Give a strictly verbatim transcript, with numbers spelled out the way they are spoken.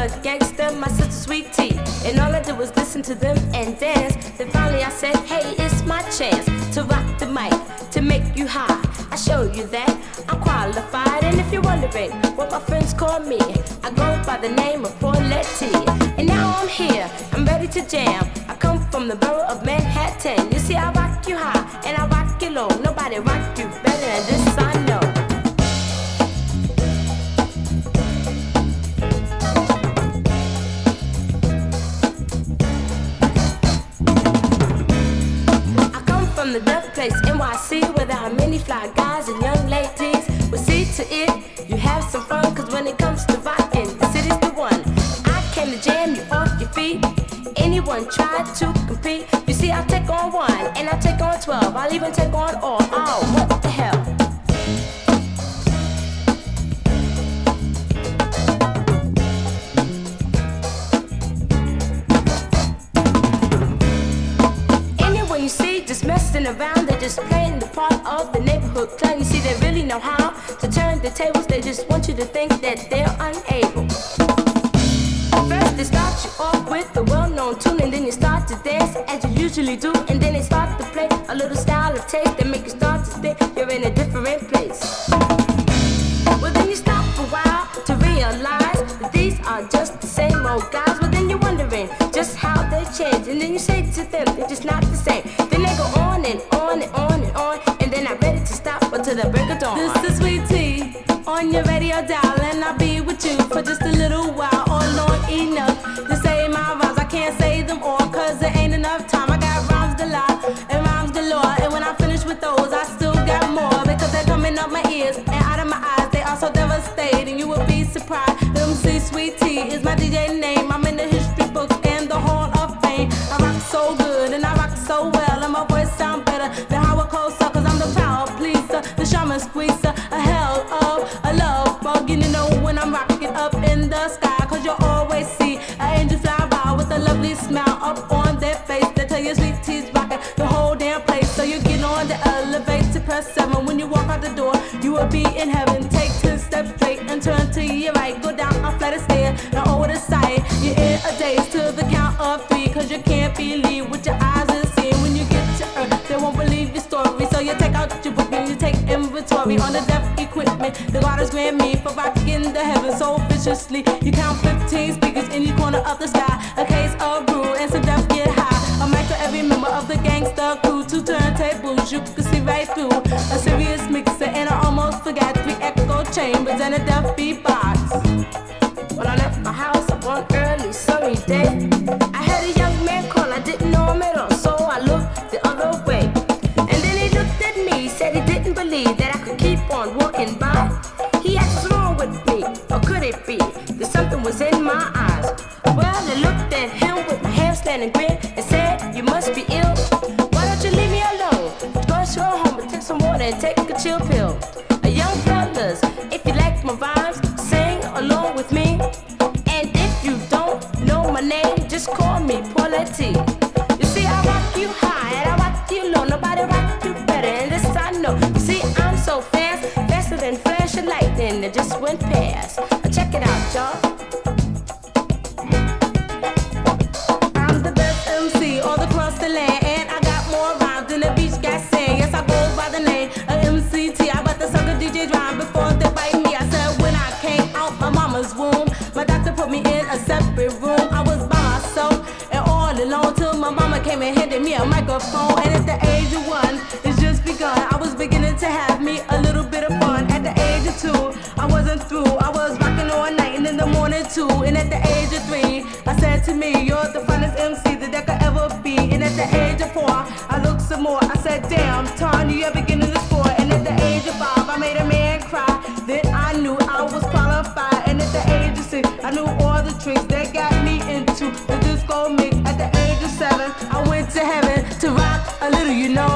a gangster, my sister Sweet Tea. And all I did was listen to them and dance. Then finally I said, hey, it's my chance to rock the mic, to make you high. I show you that I'm qualified. And if you're wondering what my friends call me, I go by the name of Paulette T. And now I'm here, I'm ready to jam. I come from the borough of Manhattan. You see, I rock you high and I rock you low. Nobody rock you better than this, I know. From the death place, N Y C, where there are many fly guys and young ladies. Well, see to it, you have some fun, cause when it comes to rocking, the city's the one. I came to jam you off your feet. Anyone try to compete? You see, I'll take on one, and I'll take on twelve. I'll even take on all. Oh, what the hell? You see, just messing around, they're just playing the part of the neighborhood clown. You see, they really know how to turn the tables. They just want you to think that they're unable. First, they start you off with the well-known tune, and then you start to dance as you usually do, and then they start to play a little style of taste that make you start to think you're in a different place. Well, then you stop a while to realize that these are just the same old guys. Well, then you're wondering just how they change, and then you say to them they're just not the same. Then they go on and on and on and on, and they're not ready to stop until the break of dawn. This is Sweet Tea on your radio dial, and I'll be with you for just a little while, or long enough to say my rhymes. I can't say them all, cause there ain't enough time. I got rhymes galore and rhymes galore, and when I finish with those, I still got more, because they're coming up my ears and out of my eyes. They are so devastating, you would be surprised. M C Sweet Tea is my D J name. I'm in the history books and the Hall of Fame. I rock so good and I rock so well, and my voice sound better than Howard Cosell, cause I'm the power pleaser, the shaman squeezer, a hell of a love bug. You know when I'm rocking up in the sky, cause you'll always see an angel fly by with a lovely smile up on their face. They tell you Sweet Tea's rocking the whole damn place. So you get on the elevator, press seven. When you walk out the door, you will be in heaven. Take ten steps straight and turn to your right. Go down a flight of stairs, now over the side. You're in a daze to the count of three, cause you can't believe what your eyes are seeing. When you get to earth, they won't believe your story. So you take out your book and you take inventory on the deaf equipment the God has grant me for rocking the heavens so viciously. You count fifteen speakers in each corner of the sky, a case of brew and some deaf get high. A mic for every member of the gangster crew, two turntables you can see right through, a serious mixer, and I almost forgot three echo chambers and a deaf beatbox. When I left my house one early sunny day, I had a young man call, I didn't know him at all, so I looked the other way. And then he looked at me, said he didn't believe that I could keep on walking by. He asked what's wrong with me, or could it be that something was in my eyes? Well, I looked at him with my hair standing grin and said, you must be ill. Why don't you leave me alone? Go straight home and take some water and take a chill pill. A young fellas, if you like my rhymes, sing along with me. And if you don't know my name, just call me Paulette T. You see, I rock you high and I rock you low. Nobody rock you better, and this I know. You see, I'm so fast, faster than flash of lightning that just went past. Check it out, y'all. I'm the best M C all across the land, and I got more rhymes than the beach got sand. Yes, I go by the name of M C T. I bet the sucker D J rhyme before they bite me. I said when I came out my mama's womb, my doctor put me in a separate room. I was by myself and all alone till my mama came and handed me a microphone. And at the age of one, it's just begun. I was beginning to have me a little bit of fun. At the age of two, I wasn't through. I was rocking all night and in the morning too. And at the age of three, I said to me, you're the finest M C that there could ever be. And at the age of four, I looked some more. I said, damn, Tony, you're beginning to score. And at the age of five, I made a man cry. Then I knew I was qualified. And at the age of six, I knew all the tricks that got me into the disco mix. At the age of seven, I went to heaven to rock a little, you know.